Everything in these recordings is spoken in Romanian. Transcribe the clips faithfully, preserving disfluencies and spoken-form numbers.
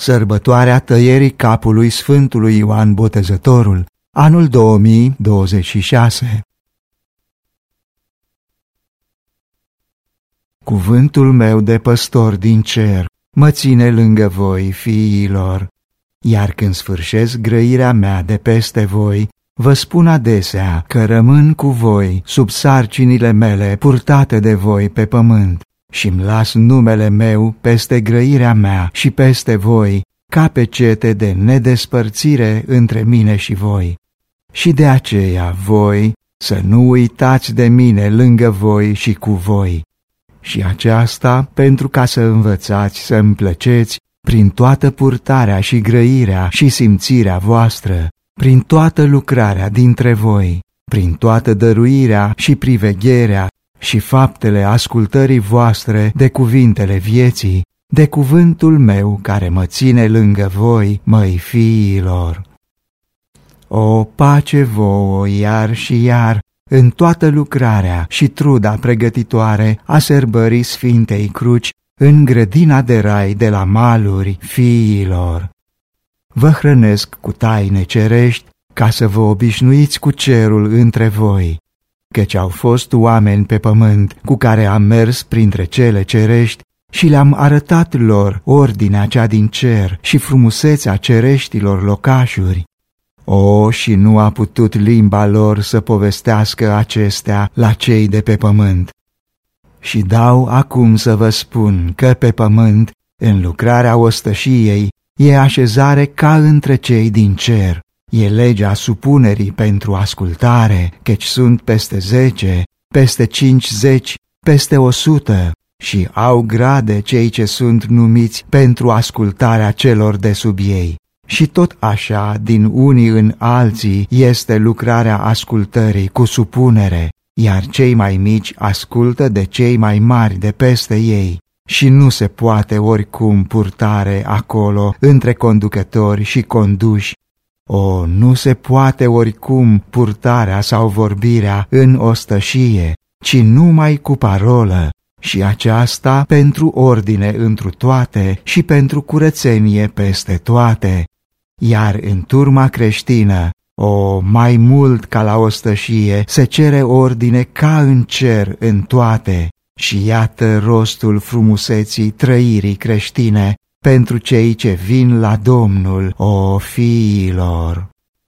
Sărbătoarea tăierii capului Sfântului Ioan Botezătorul, anul două mii douăzeci și șase. Cuvântul meu de păstor din cer mă ține lângă voi, fiilor, iar când sfârșesc grăirea mea de peste voi, vă spun adesea că rămân cu voi sub sarcinile mele purtate de voi pe pământ și-mi las numele meu peste grăirea mea și peste voi, ca pe cete de nedespărțire între mine și voi. Și de aceea voi să nu uitați de mine lângă voi și cu voi. Și aceasta pentru ca să învățați să îmi plăceți prin toată purtarea și grăirea și simțirea voastră, prin toată lucrarea dintre voi, prin toată dăruirea și privegherea și faptele ascultării voastre de cuvintele vieții, de cuvântul meu care mă ține lângă voi, măi fiilor. O pace vouă iar și iar în toată lucrarea și truda pregătitoare a sărbării Sfintei Cruci în grădina de rai de la maluri, fiilor. Vă hrănesc cu taine cerești ca să vă obișnuiți cu cerul între voi, căci au fost oameni pe pământ cu care am mers printre cele cerești și le-am arătat lor ordinea cea din cer și frumusețea cereștilor locașuri. O, și nu a putut limba lor să povestească acestea la cei de pe pământ. Și dau acum să vă spun că pe pământ, în lucrarea ostășiei, e așezare ca între cei din cer, e legea supunerii pentru ascultare, căci sunt peste zece, peste cincizeci, peste o sută, și au grade cei ce sunt numiți pentru ascultarea celor de sub ei. Și tot așa, din unii în alții, este lucrarea ascultării cu supunere, iar cei mai mici ascultă de cei mai mari de peste ei. Și nu se poate oricum purtare acolo între conducători și conduși. O, nu se poate oricum purtarea sau vorbirea în ostășie, ci numai cu parolă, și aceasta pentru ordine întru toate și pentru curățenie peste toate. Iar în turma creștină, o, mai mult ca la ostășie, se cere ordine ca în cer în toate. Și iată rostul frumuseții trăirii creștine pentru cei ce vin la Domnul, o fiilor.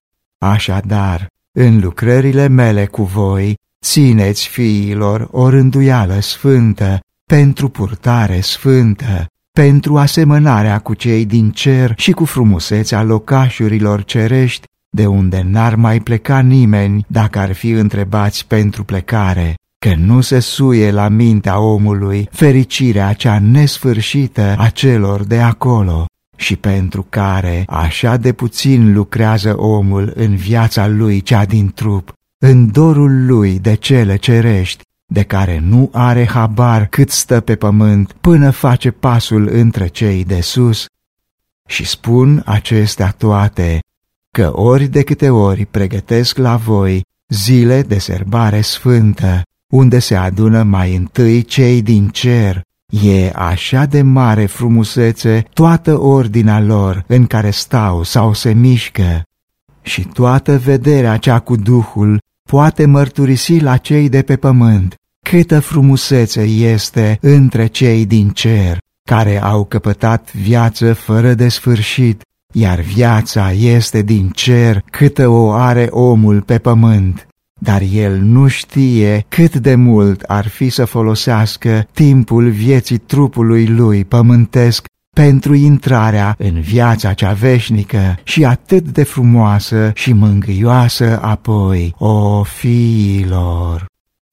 Așadar, în lucrările mele cu voi, țineți, fiilor, o rânduială sfântă, pentru purtare sfântă, pentru asemănarea cu cei din cer și cu frumusețea locașurilor cerești, de unde n-ar mai pleca nimeni dacă ar fi întrebați pentru plecare, că nu se suie la mintea omului fericirea cea nesfârșită a celor de acolo, și pentru care așa de puțin lucrează omul în viața lui cea din trup, în dorul lui de cele cerești, de care nu are habar cât stă pe pământ până face pasul între cei de sus. Și spun acestea toate, că ori de câte ori pregătesc la voi zile de serbare sfântă, unde se adună mai întâi cei din cer, e așa de mare frumusețe toată ordinea lor în care stau sau se mișcă, și toată vederea cea cu Duhul poate mărturisi la cei de pe pământ câtă frumusețe este între cei din cer, care au căpătat viață fără de sfârșit, iar viața este din cer câtă o are omul pe pământ. Dar el nu știe cât de mult ar fi să folosească timpul vieții trupului lui pământesc pentru intrarea în viața cea veșnică și atât de frumoasă și mângâioasă apoi, o fiilor.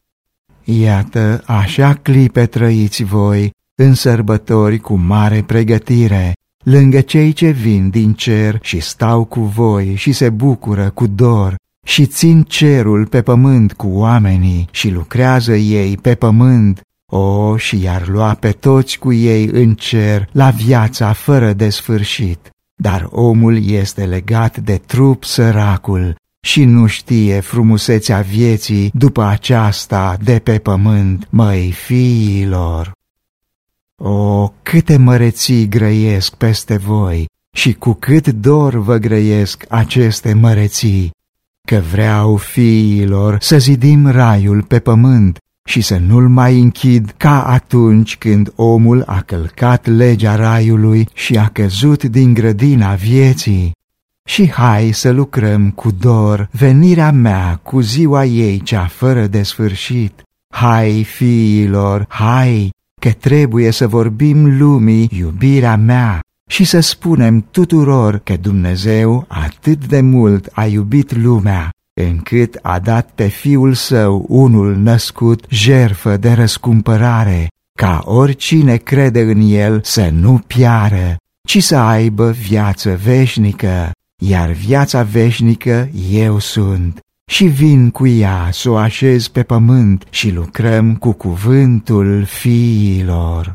Iată, așa clipe trăiți voi în sărbători cu mare pregătire, lângă cei ce vin din cer și stau cu voi și se bucură cu dor, și țin cerul pe pământ cu oamenii și lucrează ei pe pământ, o, și i-ar lua pe toți cu ei în cer la viața fără de sfârșit. Dar omul este legat de trup săracul și nu știe frumusețea vieții după aceasta de pe pământ, măi fiilor. O, câte măreții grăiesc peste voi și cu cât dor vă grăiesc aceste măreții, că vreau, fiilor, să zidim raiul pe pământ și să nu-l mai închid ca atunci când omul a călcat legea raiului și a căzut din grădina vieții. Și hai să lucrăm cu dor venirea mea cu ziua ei cea fără de sfârșit. Hai, fiilor, hai, că trebuie să vorbim lumii iubirea mea și să spunem tuturor că Dumnezeu atât de mult a iubit lumea, încât a dat pe Fiul Său unul născut jertfă de răscumpărare, ca oricine crede în El să nu piară, ci să aibă viață veșnică, iar viața veșnică eu sunt. Și vin cu ea să o așez pe pământ și lucrăm cu cuvântul fiilor.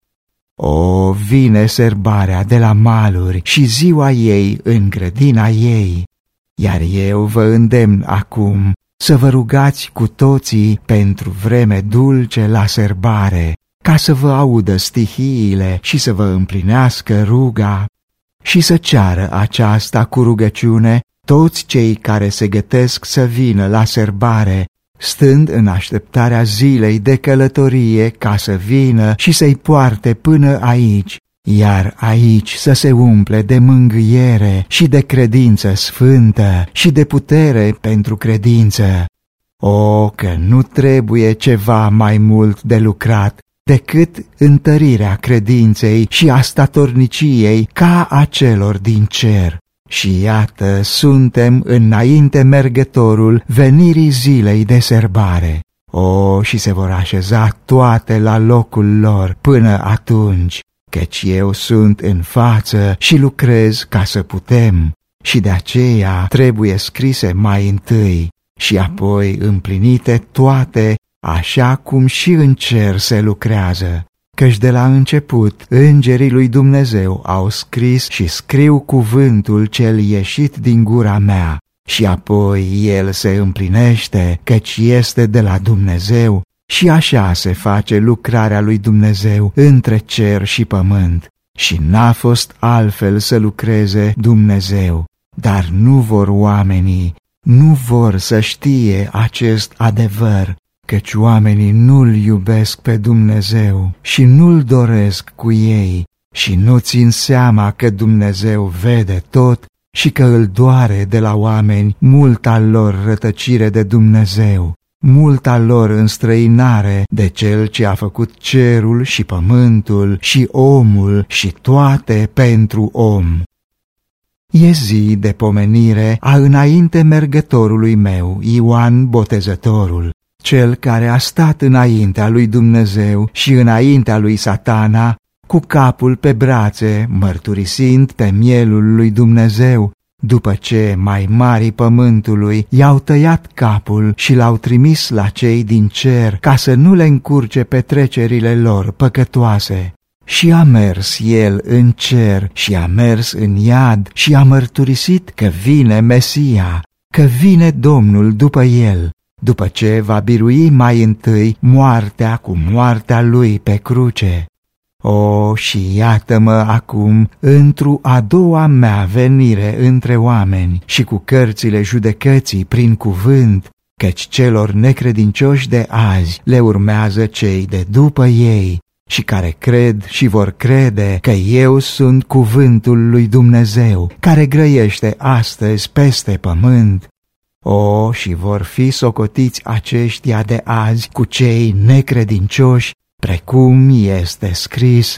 O, vine sărbarea de la maluri și ziua ei în grădina ei, iar eu vă îndemn acum să vă rugați cu toții pentru vreme dulce la sărbare, ca să vă audă stihiile și să vă împlinească ruga, și să ceară aceasta cu rugăciune toți cei care se gătesc să vină la sărbare, stând în așteptarea zilei de călătorie ca să vină și să-i poarte până aici, iar aici să se umple de mângâiere și de credință sfântă și de putere pentru credință. O, că nu trebuie ceva mai mult de lucrat decât întărirea credinței și a statorniciei ca a celor din cer. Și iată, suntem înainte mergătorul venirii zilei de sărbare. O, și se vor așeza toate la locul lor până atunci, căci eu sunt în față și lucrez ca să putem, și de aceea trebuie scrise mai întâi și apoi împlinite toate, așa cum și în cer se lucrează. Căci de la început îngerii lui Dumnezeu au scris și scriu cuvântul cel ieșit din gura mea, și apoi el se împlinește, căci este de la Dumnezeu, și așa se face lucrarea lui Dumnezeu între cer și pământ. Și n-a fost altfel să lucreze Dumnezeu, dar nu vor oamenii, nu vor să știe acest adevăr, căci oamenii nu-L iubesc pe Dumnezeu și nu-L doresc cu ei și nu țin seama că Dumnezeu vede tot și că îl doare de la oameni multa lor rătăcire de Dumnezeu, multa lor înstrăinare de Cel ce a făcut cerul și pământul și omul și toate pentru om. E zi de pomenire a înainte mergătorului meu, Ioan Botezătorul, cel care a stat înaintea lui Dumnezeu și înaintea lui Satana, cu capul pe brațe, mărturisind pe mielul lui Dumnezeu, după ce mai marii pământului i-au tăiat capul și l-au trimis la cei din cer, ca să nu le încurce petrecerile lor păcătoase. Și a mers el în cer și a mers în iad și a mărturisit că vine Mesia, că vine Domnul după el, după ce va birui mai întâi moartea cu moartea lui pe cruce. O, și iată-mă acum într-o a doua mea venire între oameni și cu cărțile judecății prin cuvânt, căci celor necredincioși de azi le urmează cei de după ei, și care cred și vor crede că eu sunt cuvântul lui Dumnezeu, care grăiește astăzi peste pământ. O, și vor fi socotiți aceștia de azi cu cei necredincioși, precum este scris.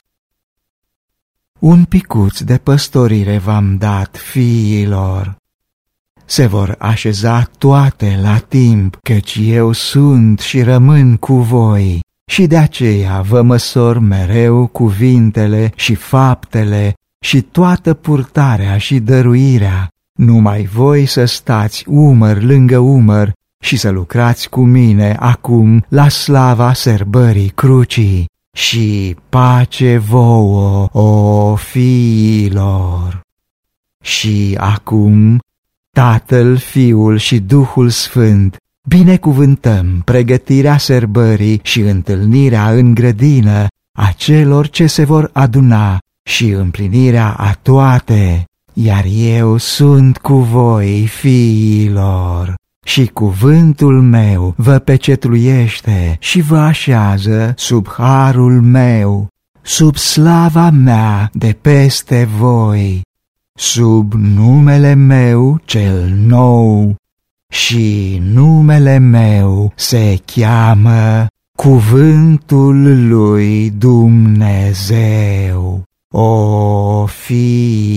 Un picuț de păstorire v-am dat, fiilor. Se vor așeza toate la timp, căci eu sunt și rămân cu voi, și de aceea vă măsor mereu cuvintele și faptele și toată purtarea și dăruirea, numai voi să stați umăr lângă umăr și să lucrați cu mine acum la slava sărbării crucii. Și pace vouă, o fiilor! Și acum Tatăl, Fiul și Duhul Sfânt binecuvântăm pregătirea sărbării și întâlnirea în grădină a celor ce se vor aduna și împlinirea a toate, iar eu sunt cu voi, fiilor. Și cuvântul meu vă pecetluiește și vă așează sub harul meu, sub slava mea de peste voi, sub numele meu cel nou. Și numele meu se cheamă Cuvântul lui Dumnezeu. O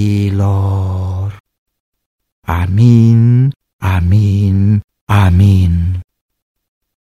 fiilor! Amin, amin, amin.